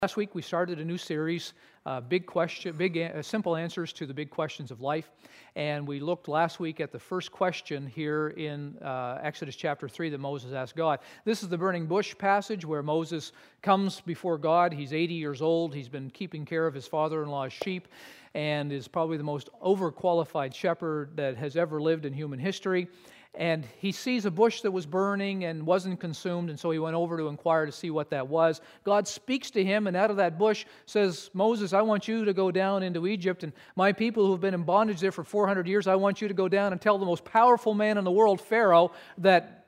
Last week we started a new series, simple answers to the big questions of life, and we looked last week at the first question here in Exodus chapter 3 that Moses asked God. This is the burning bush passage where Moses comes before God. He's 80 years old. He's been keeping care of his father-in-law's sheep and is probably the most overqualified shepherd that has ever lived in human history. And he sees a bush that was burning and wasn't consumed, and so he went over to inquire to see what that was. God speaks to him, and out of that bush says, Moses, I want you to go down into Egypt, and my people who have been in bondage there for 400 years, I want you to go down and tell the most powerful man in the world, Pharaoh, that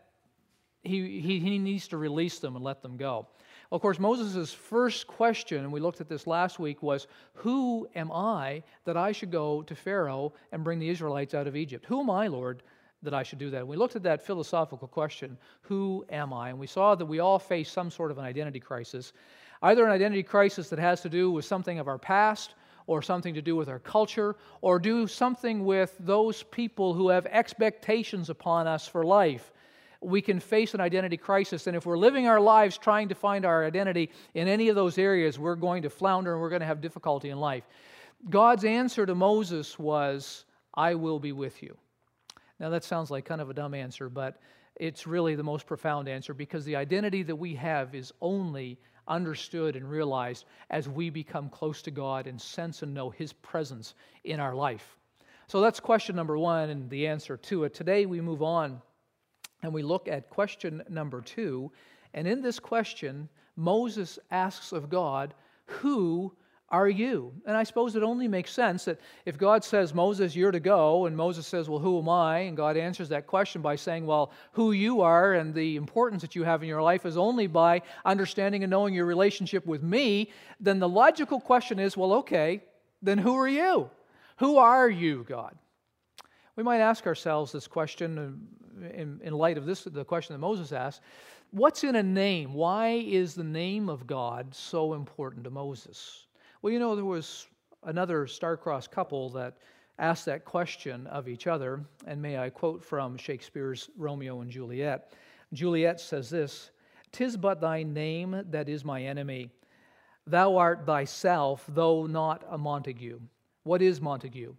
he needs to release them and let them go. Well, of course, Moses' first question, and we looked at this last week, was, who am I that I should go to Pharaoh and bring the Israelites out of Egypt? Who am I, Lord, that I should do that? And we looked at that philosophical question, who am I? And we saw that we all face some sort of an identity crisis, either an identity crisis that has to do with something of our past, or something to do with our culture, or do something with those people who have expectations upon us for life. We can face an identity crisis, and if we're living our lives trying to find our identity in any of those areas, we're going to flounder and we're going to have difficulty in life. God's answer to Moses was, I will be with you. Now that sounds like kind of a dumb answer, but it's really the most profound answer, because the identity that we have is only understood and realized as we become close to God and sense and know His presence in our life. So that's question number one and the answer to it. Today we move on and we look at question number 2. And in this question, Moses asks of God, who are you? And I suppose it only makes sense that if God says, Moses, you're to go, and Moses says, well, who am I? And God answers that question by saying, well, who you are and the importance that you have in your life is only by understanding and knowing your relationship with me, then the logical question is, well, okay, then who are you? Who are you, God? We might ask ourselves this question in light of the question that Moses asked. What's in a name? Why is the name of God so important to Moses? Well, you know, there was another star-crossed couple that asked that question of each other, and may I quote from Shakespeare's Romeo and Juliet. Juliet says this, "'Tis but thy name that is my enemy. Thou art thyself, though not a Montague." What is Montague?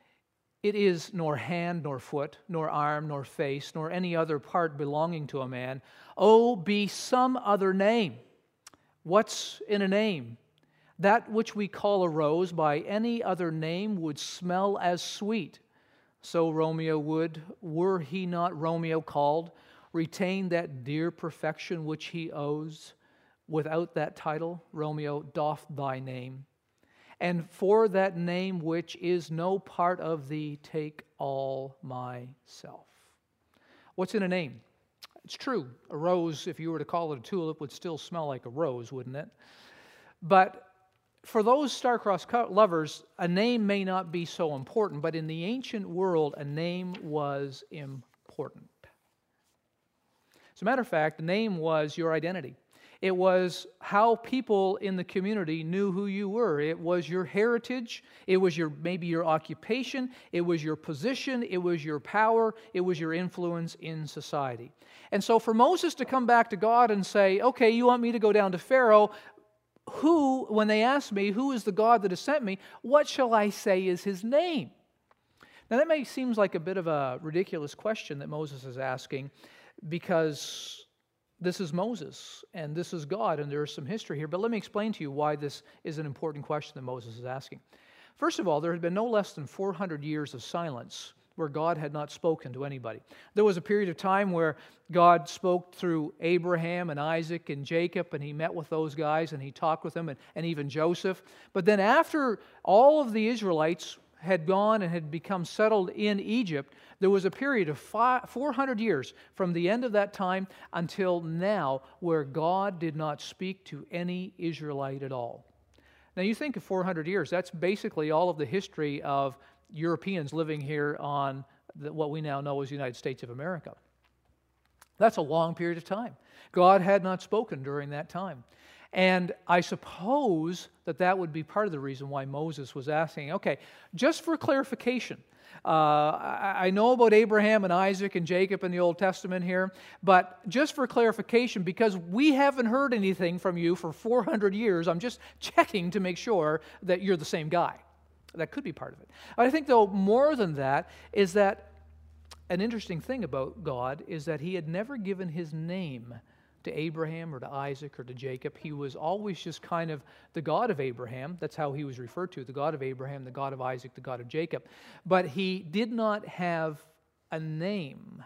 It is nor hand, nor foot, nor arm, nor face, nor any other part belonging to a man. Oh, be some other name. What's in a name? That which we call a rose by any other name would smell as sweet. So Romeo would, were he not Romeo called, retain that dear perfection which he owes. Without that title, Romeo, doff thy name. And for that name which is no part of thee, take all myself. What's in a name? It's true. A rose, if you were to call it a tulip, would still smell like a rose, wouldn't it? But for those star-crossed lovers, a name may not be so important, but in the ancient world, a name was important. As a matter of fact, the name was your identity. It was how people in the community knew who you were. It was your heritage. It was maybe your occupation. It was your position. It was your power. It was your influence in society. And so for Moses to come back to God and say, okay, you want me to go down to Pharaoh, when they ask me, who is the God that has sent me, what shall I say is his name? Now that seems like a bit of a ridiculous question that Moses is asking, because this is Moses and this is God and there is some history here. But let me explain to you why this is an important question that Moses is asking. First of all, there had been no less than 400 years of silence where God had not spoken to anybody. There was a period of time where God spoke through Abraham and Isaac and Jacob, and he met with those guys and he talked with them, and even Joseph. But then after all of the Israelites had gone and had become settled in Egypt, there was a period of 400 years from the end of that time until now where God did not speak to any Israelite at all. Now you think of 400 years, that's basically all of the history of Europeans living here on what we now know as the United States of America. That's a long period of time. God had not spoken during that time. And I suppose that that would be part of the reason why Moses was asking, okay, just for clarification, I know about Abraham and Isaac and Jacob in the Old Testament here, but just for clarification, because we haven't heard anything from you for 400 years, I'm just checking to make sure that you're the same guy. That could be part of it. I think, though, more than that is that an interesting thing about God is that he had never given his name to Abraham or to Isaac or to Jacob. He was always just kind of the God of Abraham. That's how he was referred to, the God of Abraham, the God of Isaac, the God of Jacob. But he did not have a name.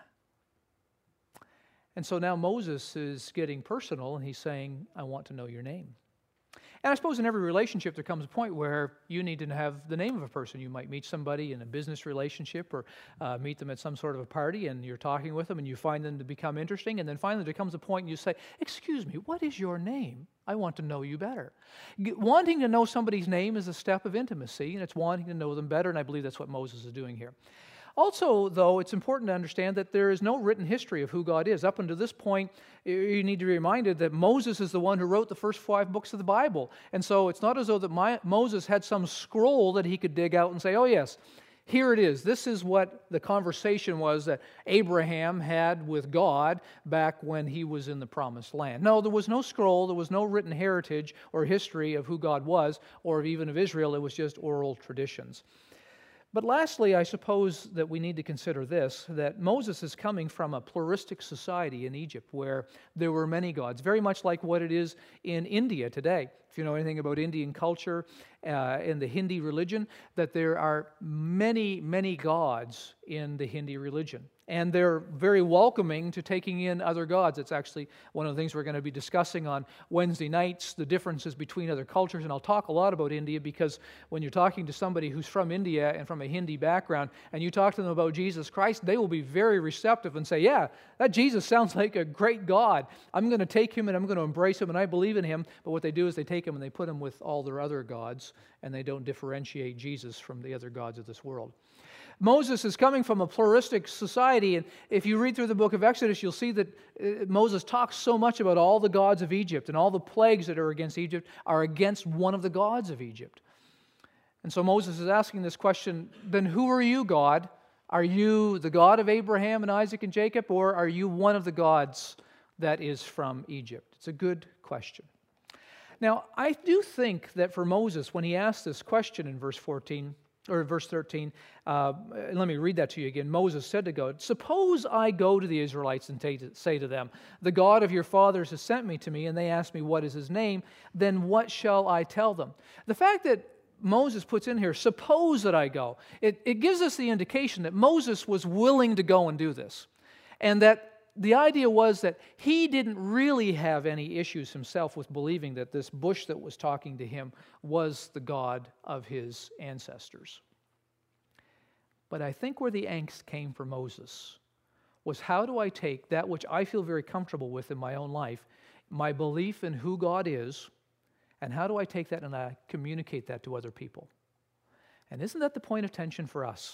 And so now Moses is getting personal, and he's saying, I want to know your name. And I suppose in every relationship there comes a point where you need to have the name of a person. You might meet somebody in a business relationship or meet them at some sort of a party, and you're talking with them and you find them to become interesting, and then finally there comes a point and you say, excuse me, what is your name? I want to know you better. Wanting to know somebody's name is a step of intimacy, and it's wanting to know them better, and I believe that's what Moses is doing here. Also, though, it's important to understand that there is no written history of who God is. Up until this point, you need to be reminded that Moses is the one who wrote the first 5 books of the Bible. And so it's not as though that Moses had some scroll that he could dig out and say, oh yes, here it is. This is what the conversation was that Abraham had with God back when he was in the Promised Land. No, there was no scroll. There was no written heritage or history of who God was, or even of Israel. It was just oral traditions. But lastly, I suppose that we need to consider this, that Moses is coming from a pluralistic society in Egypt where there were many gods, very much like what it is in India today. If you know anything about Indian culture in the Hindi religion, that there are many, many gods in the Hindi religion. And they're very welcoming to taking in other gods. It's actually one of the things we're going to be discussing on Wednesday nights, the differences between other cultures. And I'll talk a lot about India because when you're talking to somebody who's from India and from a Hindi background, and you talk to them about Jesus Christ, they will be very receptive and say, yeah, that Jesus sounds like a great God. I'm going to take him and I'm going to embrace him and I believe in him. But what they do is they take him and they put him with all their other gods, and they don't differentiate Jesus from the other gods of this world. Moses is coming from a pluralistic society, and if you read through the book of Exodus, you'll see that Moses talks so much about all the gods of Egypt, and all the plagues that are against Egypt are against one of the gods of Egypt. And so Moses is asking this question, then who are you, God? Are you the God of Abraham and Isaac and Jacob, or are you one of the gods that is from Egypt? It's a good question. Now, I do think that for Moses, when he asked this question in verse 13, let me read that to you again. Moses said to God, suppose I go to the Israelites and say to them, the God of your fathers has sent me to me, and they ask me, what is his name? Then what shall I tell them? The fact that Moses puts in here, suppose that I go, it gives us the indication that Moses was willing to go and do this. And that the idea was that he didn't really have any issues himself with believing that this bush that was talking to him was the God of his ancestors. But I think where the angst came for Moses was, how do I take that which I feel very comfortable with in my own life, my belief in who God is, and how do I take that and I communicate that to other people? And isn't that the point of tension for us?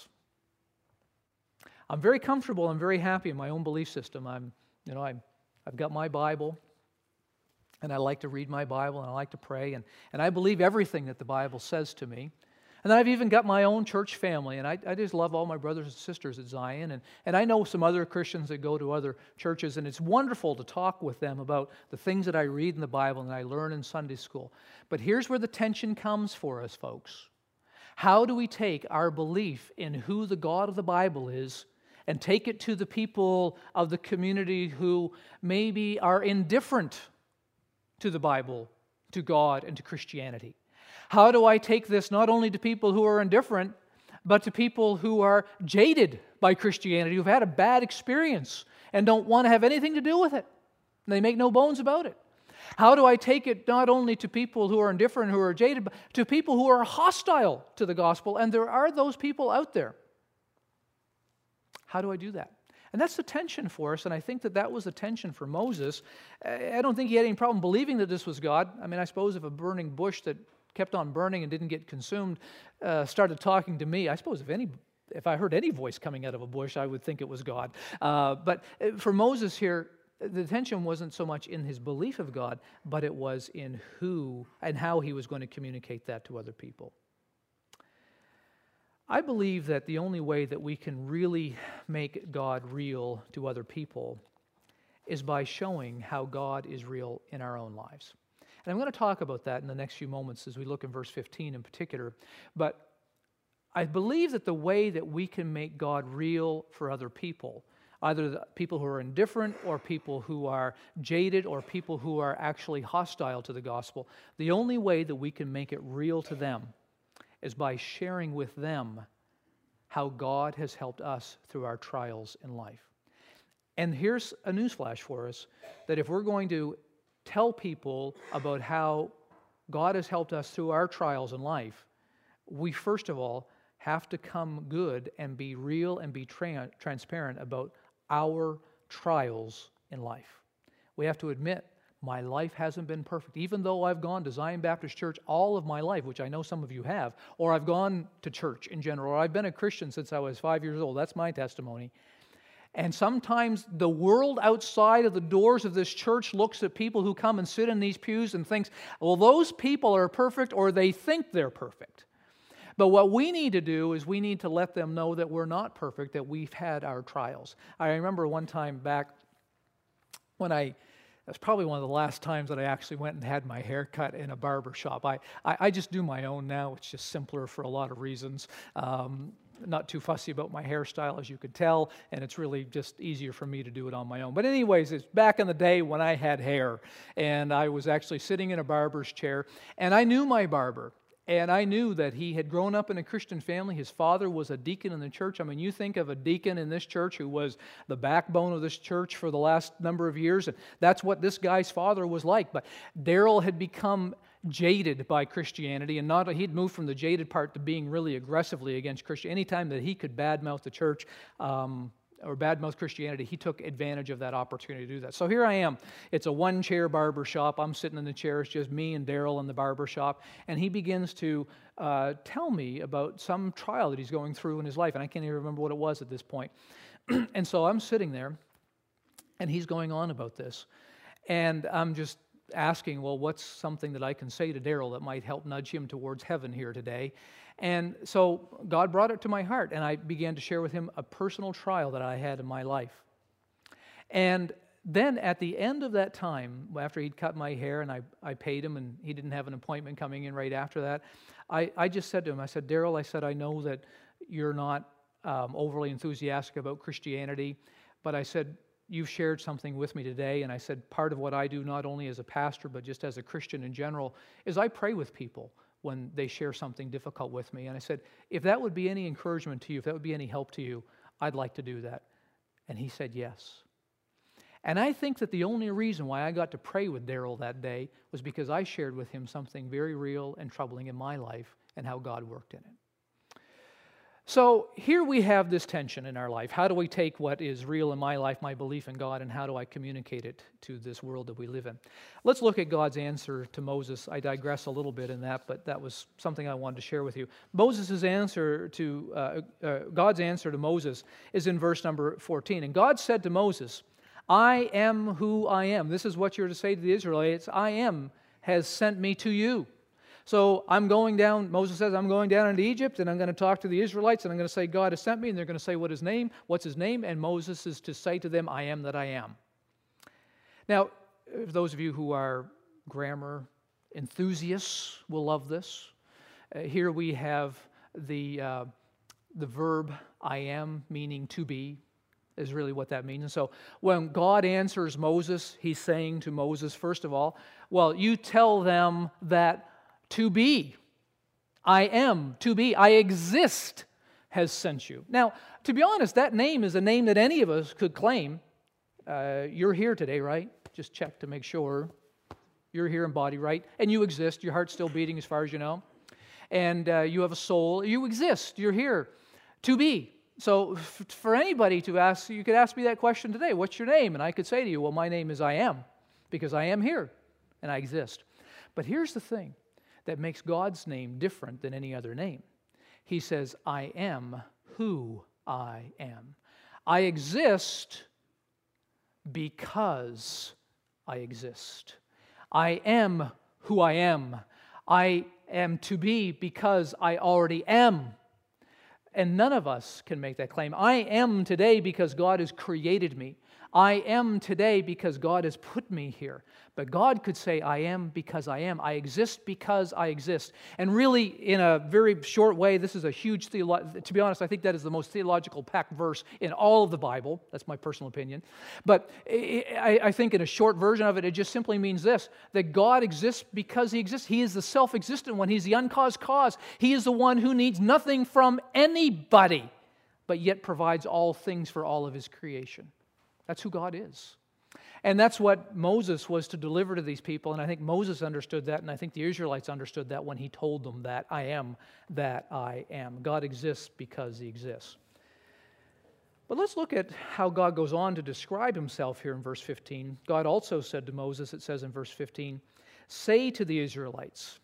I'm very comfortable, I'm very happy in my own belief system. I've got my Bible, and I like to read my Bible, and I like to pray, and I believe everything that the Bible says to me. And then I've even got my own church family, and I just love all my brothers and sisters at Zion, and I know some other Christians that go to other churches, and it's wonderful to talk with them about the things that I read in the Bible and I learn in Sunday school. But here's where the tension comes for us, folks. How do we take our belief in who the God of the Bible is and take it to the people of the community who maybe are indifferent to the Bible, to God, and to Christianity? How do I take this not only to people who are indifferent, but to people who are jaded by Christianity, who've had a bad experience and don't want to have anything to do with it? And they make no bones about it. How do I take it not only to people who are indifferent, who are jaded, but to people who are hostile to the gospel? And there are those people out there. How do I do that? And that's the tension for us, and I think that was the tension for Moses. I don't think he had any problem believing that this was God. I mean, I suppose if a burning bush that kept on burning and didn't get consumed started talking to me, I suppose if I heard any voice coming out of a bush, I would think it was God. But for Moses here, the tension wasn't so much in his belief of God, but it was in who and how he was going to communicate that to other people. I believe that the only way that we can really make God real to other people is by showing how God is real in our own lives. And I'm going to talk about that in the next few moments as we look in verse 15 in particular. But I believe that the way that we can make God real for other people, either the people who are indifferent or people who are jaded or people who are actually hostile to the gospel, the only way that we can make it real to them is by sharing with them how God has helped us through our trials in life. And here's a newsflash for us, that if we're going to tell people about how God has helped us through our trials in life, we first of all have to come good and be real and be transparent about our trials in life. We have to admit, my life hasn't been perfect. Even though I've gone to Zion Baptist Church all of my life, which I know some of you have, or I've gone to church in general, or I've been a Christian since I was 5 years old. That's my testimony. And sometimes the world outside of the doors of this church looks at people who come and sit in these pews and thinks, well, those people are perfect, or they think they're perfect. But what we need to do is we need to let them know that we're not perfect, that we've had our trials. I remember one time back when that's probably one of the last times that I actually went and had my hair cut in a barber shop. I just do my own now. It's just simpler for a lot of reasons. Not too fussy about my hairstyle, as you could tell, and it's really just easier for me to do it on my own. But anyways, it's back in the day when I had hair, and I was actually sitting in a barber's chair, and I knew my barber. And I knew that he had grown up in a Christian family. His father was a deacon in the church. I mean, you think of a deacon in this church who was the backbone of this church for the last number of years, and that's what this guy's father was like. But Darrell had become jaded by Christianity, and he'd moved from the jaded part to being really aggressively against Christianity. Anytime that he could badmouth the church, or badmouth Christianity, he took advantage of that opportunity to do that. So here I am. It's a one-chair barber shop. I'm sitting in the chair. It's just me and Darrell in the barber shop. And he begins to tell me about some trial that he's going through in his life. And I can't even remember what it was at this point. And so I'm sitting there, and he's going on about this. And I'm just asking, well, what's something that I can say to Darrell that might help nudge him towards heaven here today? And so God brought it to my heart, and I began to share with him a personal trial that I had in my life. And then at the end of that time, after he'd cut my hair and I paid him, and he didn't have an appointment coming in right after that, I just said to him, I said, Darrell, I said, I know that you're not overly enthusiastic about Christianity, but I said, you've shared something with me today, and I said, part of what I do, not only as a pastor, but just as a Christian in general, is I pray with people when they share something difficult with me. And I said, if that would be any encouragement to you, if that would be any help to you, I'd like to do that. And he said yes. And I think that the only reason why I got to pray with Darrell that day was because I shared with him something very real and troubling in my life and how God worked in it. So here we have this tension in our life. How do we take what is real in my life, my belief in God, and how do I communicate it to this world that we live in? Let's look at God's answer to Moses. I digress a little bit in that, but that was something I wanted to share with you. God's answer to Moses is in verse number 14. And God said to Moses, I am who I am. This is what you're to say to the Israelites. I am has sent me to you. So I'm going down, Moses says, I'm going down into Egypt, and I'm going to talk to the Israelites, and I'm going to say, God has sent me, and they're going to say, what's his name? And Moses is to say to them, I am that I am. Now, those of you who are grammar enthusiasts will love this. Here we have the verb I am, meaning to be, is really what that means. And so when God answers Moses, he's saying to Moses, first of all, well, you tell them that to be, I am, to be, I exist, has sent you. Now, to be honest, that name is a name that any of us could claim. You're here today, right? Just check to make sure. You're here in body, right? And you exist. Your heart's still beating as far as you know. And you have a soul. You exist. You're here to be. So for anybody to ask, you could ask me that question today. What's your name? And I could say to you, well, my name is I am, because I am here and I exist. But here's the thing that makes God's name different than any other name. He says, I am who I am. I exist because I exist. I am who I am. I am to be because I already am. And none of us can make that claim. I am today because God has created me. I am today because God has put me here. But God could say, I am because I am. I exist because I exist. And really, in a very short way, this is a huge to be honest, I think that is the most theological packed verse in all of the Bible. That's my personal opinion. But I think in a short version of it, it just simply means this, that God exists because He exists. He is the self-existent one. He's the uncaused cause. He is the one who needs nothing from anybody, but yet provides all things for all of His creation. That's who God is. And that's what Moses was to deliver to these people, and I think Moses understood that, and I think the Israelites understood that when he told them that I am that I am. God exists because He exists. But let's look at how God goes on to describe Himself here in verse 15. God also said to Moses, it says in verse 15, "Say to the Israelites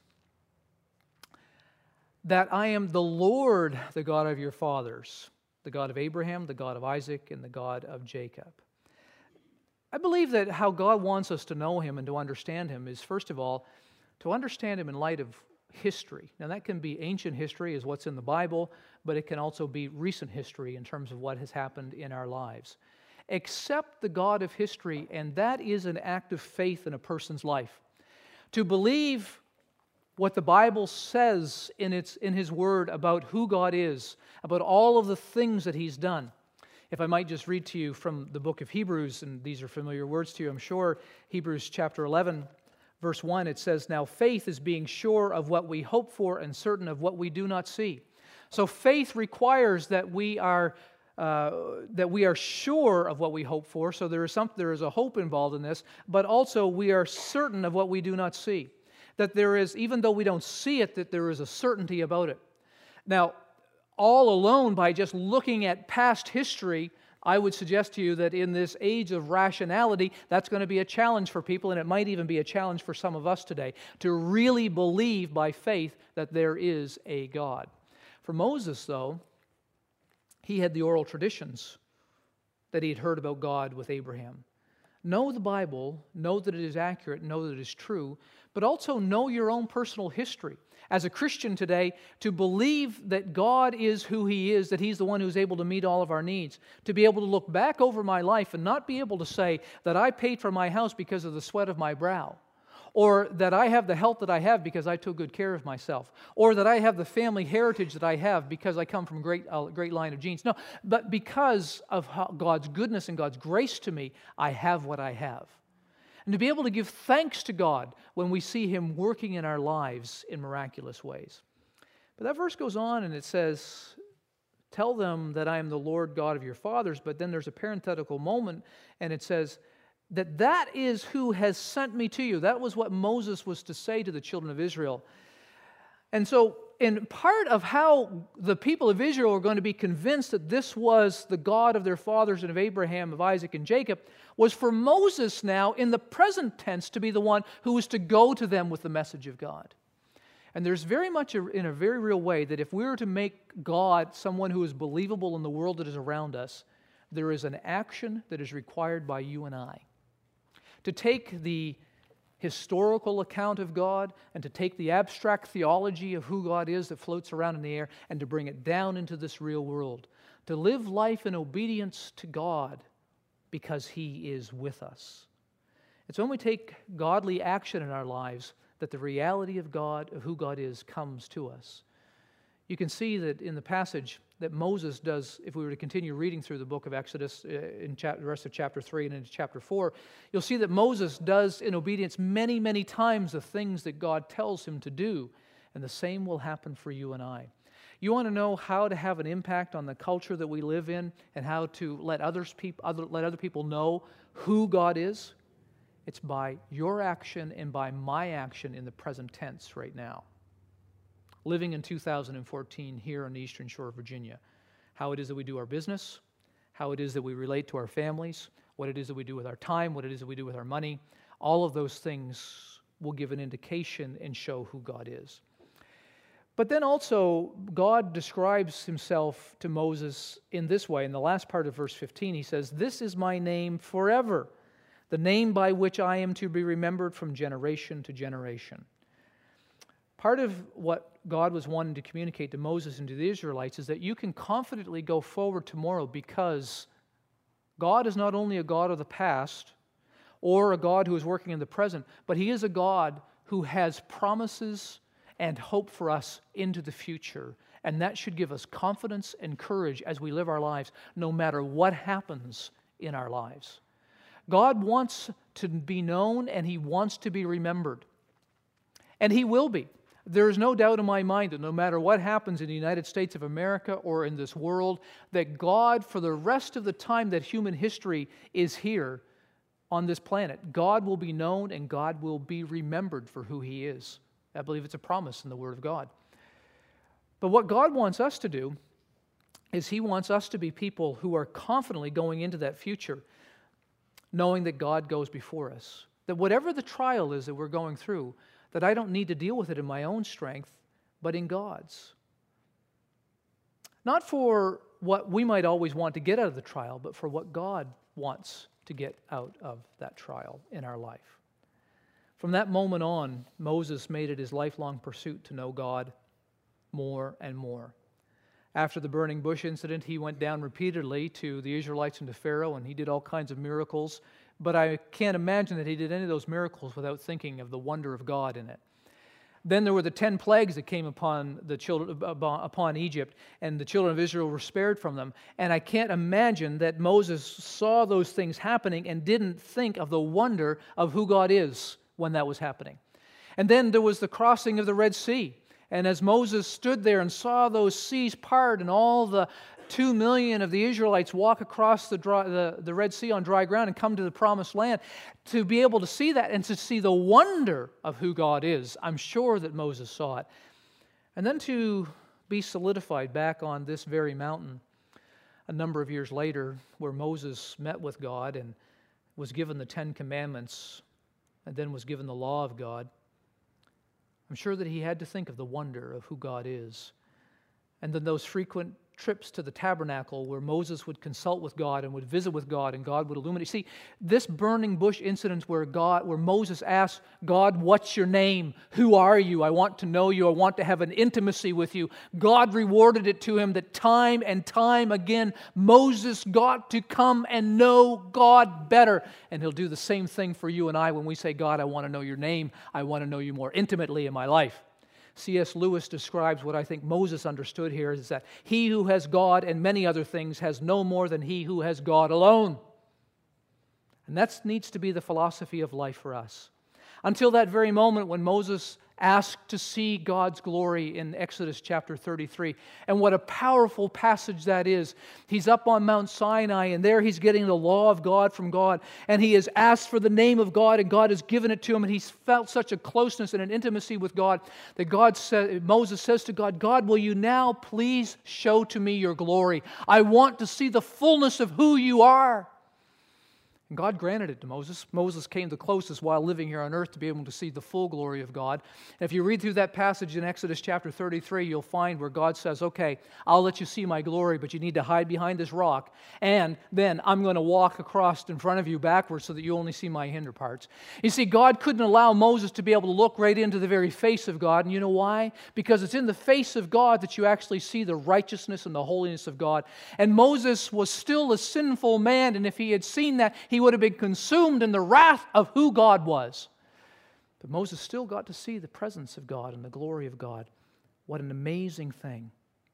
that I am the Lord, the God of your fathers, the God of Abraham, the God of Isaac, and the God of Jacob." I believe that how God wants us to know Him and to understand Him is, first of all, to understand Him in light of history. Now, that can be ancient history, is what's in the Bible, but it can also be recent history in terms of what has happened in our lives. Accept the God of history, and that is an act of faith in a person's life. To believe what the Bible says in His Word about who God is, about all of the things that He's done. If I might just read to you from the book of Hebrews, and these are familiar words to you, I'm sure. Hebrews chapter 11, verse 1, it says, "Now faith is being sure of what we hope for and certain of what we do not see." So faith requires that we are sure of what we hope for. So there is a hope involved in this, but also we are certain of what we do not see. That there is, even though we don't see it, that there is a certainty about it. Now, all alone by just looking at past history, I would suggest to you that in this age of rationality, that's going to be a challenge for people, and it might even be a challenge for some of us today, to really believe by faith that there is a God. For Moses, though, he had the oral traditions that he had heard about God with Abraham. Know the Bible, know that it is accurate, know that it is true, but also know your own personal history. As a Christian today, to believe that God is who He is, that He's the one who's able to meet all of our needs, to be able to look back over my life and not be able to say that I paid for my house because of the sweat of my brow, or that I have the health that I have because I took good care of myself, or that I have the family heritage that I have because I come from a great line of genes. No, but because of God's goodness and God's grace to me, I have what I have. And to be able to give thanks to God when we see Him working in our lives in miraculous ways. But that verse goes on and it says, "Tell them that I am the Lord God of your fathers," but then there's a parenthetical moment and it says, that is who has sent me to you. That was what Moses was to say to the children of Israel. And so, in part of how the people of Israel were going to be convinced that this was the God of their fathers and of Abraham, of Isaac, and Jacob, was for Moses now, in the present tense, to be the one who was to go to them with the message of God. And there's very much, in a very real way, that if we were to make God someone who is believable in the world that is around us, there is an action that is required by you and I. To take the historical account of God and to take the abstract theology of who God is that floats around in the air and to bring it down into this real world. To live life in obedience to God because He is with us. It's when we take godly action in our lives that the reality of God, of who God is, comes to us. You can see that in the passage that Moses does, if we were to continue reading through the book of Exodus in the rest of chapter 3 and into chapter 4, you'll see that Moses does in obedience many, many times the things that God tells him to do, and the same will happen for you and I. You want to know how to have an impact on the culture that we live in and how to let other people know who God is? It's by your action and by my action in the present tense right now. Living in 2014 here on the Eastern Shore of Virginia. How it is that we do our business, how it is that we relate to our families, what it is that we do with our time, what it is that we do with our money. All of those things will give an indication and show who God is. But then also, God describes himself to Moses in this way. In the last part of verse 15, he says, "This is my name forever, the name by which I am to be remembered from generation to generation." Part of what God was wanting to communicate to Moses and to the Israelites is that you can confidently go forward tomorrow because God is not only a God of the past or a God who is working in the present, but He is a God who has promises and hope for us into the future. And that should give us confidence and courage as we live our lives, no matter what happens in our lives. God wants to be known and He wants to be remembered. And He will be. There is no doubt in my mind that no matter what happens in the United States of America or in this world, that God, for the rest of the time that human history is here on this planet, God will be known and God will be remembered for who He is. I believe it's a promise in the Word of God. But what God wants us to do is He wants us to be people who are confidently going into that future, knowing that God goes before us. That whatever the trial is that we're going through, that I don't need to deal with it in my own strength, but in God's. Not for what we might always want to get out of the trial, but for what God wants to get out of that trial in our life. From that moment on, Moses made it his lifelong pursuit to know God more and more. After the burning bush incident, he went down repeatedly to the Israelites and to Pharaoh, and he did all kinds of miracles. But I can't imagine that he did any of those miracles without thinking of the wonder of God in it. Then there were the 10 plagues that came upon the children, upon Egypt, and the children of Israel were spared from them. And I can't imagine that Moses saw those things happening and didn't think of the wonder of who God is when that was happening. And then there was the crossing of the Red Sea. And as Moses stood there and saw those seas part and all the 2 million of the Israelites walk across the Red Sea on dry ground and come to the Promised Land, to be able to see that and to see the wonder of who God is, I'm sure that Moses saw it. And then to be solidified back on this very mountain a number of years later, where Moses met with God and was given the 10 Commandments and then was given the law of God, I'm sure that he had to think of the wonder of who God is. And then those frequent trips to the tabernacle where Moses would consult with God and would visit with God and God would illuminate. See, this burning bush incident where Moses asked God, "What's your name? Who are you? I want to know you. I want to have an intimacy with you." God rewarded it to him that time and time again, Moses got to come and know God better. And He'll do the same thing for you and I when we say, "God, I want to know your name. I want to know you more intimately in my life." C.S. Lewis describes what I think Moses understood here is that he who has God and many other things has no more than he who has God alone. And that needs to be the philosophy of life for us. Until that very moment when Moses asked to see God's glory in Exodus chapter 33. And what a powerful passage that is. He's up on Mount Sinai, and there he's getting the law of God from God. And he has asked for the name of God, and God has given it to him. And he's felt such a closeness and an intimacy with God that Moses says to God, "God, will you now please show to me your glory? I want to see the fullness of who you are." And God granted it to Moses. Moses came the closest while living here on earth to be able to see the full glory of God. And if you read through that passage in Exodus chapter 33, you'll find where God says, "Okay, I'll let you see my glory, but you need to hide behind this rock. And then I'm going to walk across in front of you backwards so that you only see my hinder parts." You see, God couldn't allow Moses to be able to look right into the very face of God. And you know why? Because it's in the face of God that you actually see the righteousness and the holiness of God. And Moses was still a sinful man, and if he had seen that, he would have been consumed in the wrath of who God was. But Moses still got to see the presence of God and the glory of God. What an amazing thing.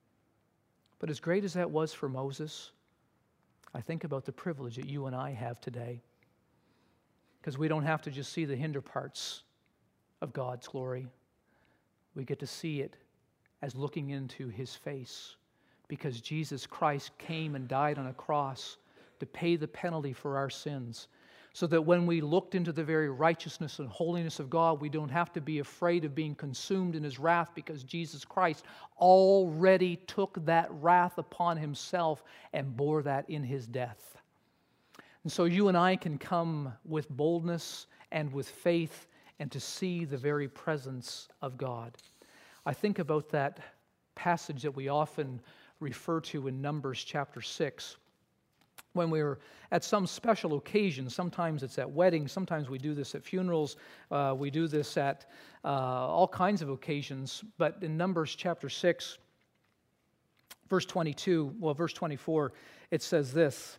But as great as that was for Moses, I think about the privilege that you and I have today. Because we don't have to just see the hinder parts of God's glory. We get to see it as looking into His face. Because Jesus Christ came and died on a cross to pay the penalty for our sins, so that when we looked into the very righteousness and holiness of God, we don't have to be afraid of being consumed in His wrath, because Jesus Christ already took that wrath upon Himself and bore that in His death. And so you and I can come with boldness and with faith and to see the very presence of God. I think about that passage that we often refer to in Numbers chapter 6. When we're at some special occasion, sometimes it's at weddings, sometimes we do this at funerals, we do this at all kinds of occasions, but in Numbers chapter 6, verse 24, it says this.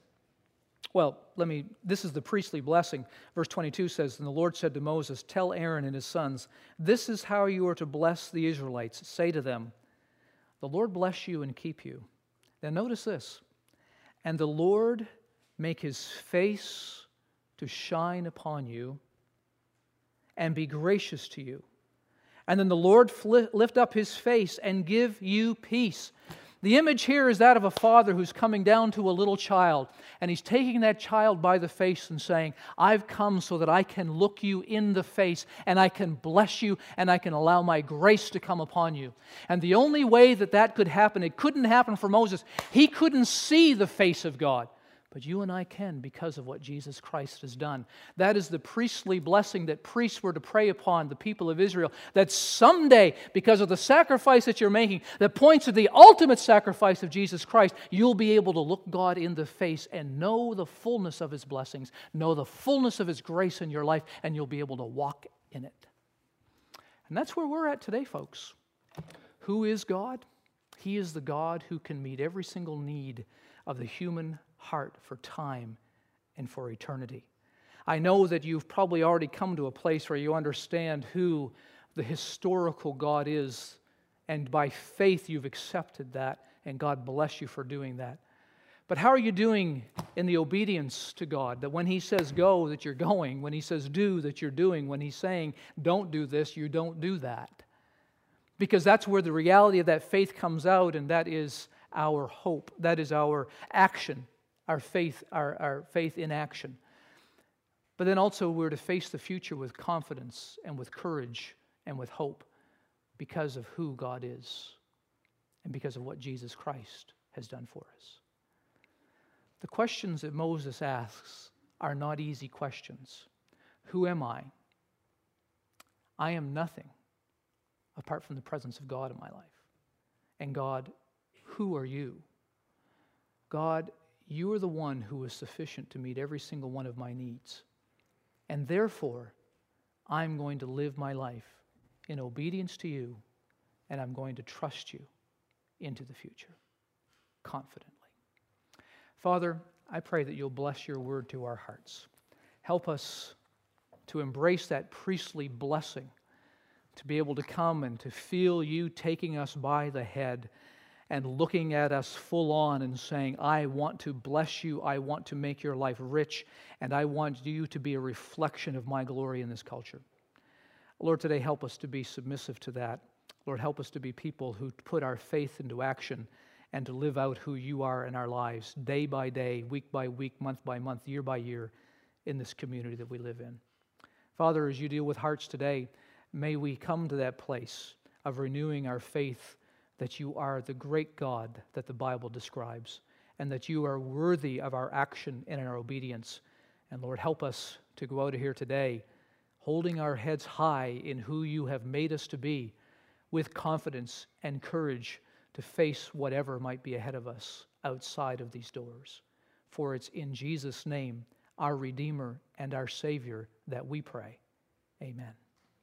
This is the priestly blessing. Verse 22 says, "And the Lord said to Moses, tell Aaron and his sons, this is how you are to bless the Israelites. Say to them, the Lord bless you and keep you." Now notice this. "And the Lord make his face to shine upon you and be gracious to you. And then the Lord lift up his face and give you peace." The image here is that of a father who's coming down to a little child, and he's taking that child by the face and saying, "I've come so that I can look you in the face, and I can bless you, and I can allow my grace to come upon you." And the only way that that could happen, it couldn't happen for Moses. He couldn't see the face of God. But you and I can because of what Jesus Christ has done. That is the priestly blessing that priests were to pray upon the people of Israel, that someday, because of the sacrifice that you're making, that points to the ultimate sacrifice of Jesus Christ, you'll be able to look God in the face and know the fullness of his blessings, know the fullness of his grace in your life, and you'll be able to walk in it. And that's where we're at today, folks. Who is God? He is the God who can meet every single need of the human heart for time and for eternity. I know that you've probably already come to a place where you understand who the historical God is, and by faith you've accepted that, and God bless you for doing that. But how are you doing in the obedience to God? That when he says go, that you're going. When he says do, that you're doing. When he's saying don't do this, you don't do that. Because that's where the reality of that faith comes out, and that is our hope. That is our action. Our faith in action. But then also we're to face the future with confidence and with courage and with hope because of who God is and because of what Jesus Christ has done for us. The questions that Moses asks are not easy questions. Who am I? I am nothing apart from the presence of God in my life. And God, who are you? God, you are the one who is sufficient to meet every single one of my needs. And therefore, I'm going to live my life in obedience to you, and I'm going to trust you into the future confidently. Father, I pray that you'll bless your word to our hearts. Help us to embrace that priestly blessing, to be able to come and to feel you taking us by the head and looking at us full on and saying, I want to bless you, I want to make your life rich, and I want you to be a reflection of my glory in this culture. Lord, today help us to be submissive to that. Lord, help us to be people who put our faith into action and to live out who you are in our lives, day by day, week by week, month by month, year by year, in this community that we live in. Father, as you deal with hearts today, may we come to that place of renewing our faith that you are the great God that the Bible describes, and that you are worthy of our action and our obedience. And Lord, help us to go out of here today holding our heads high in who you have made us to be, with confidence and courage to face whatever might be ahead of us outside of these doors. For it's in Jesus' name, our Redeemer and our Savior, that we pray. Amen.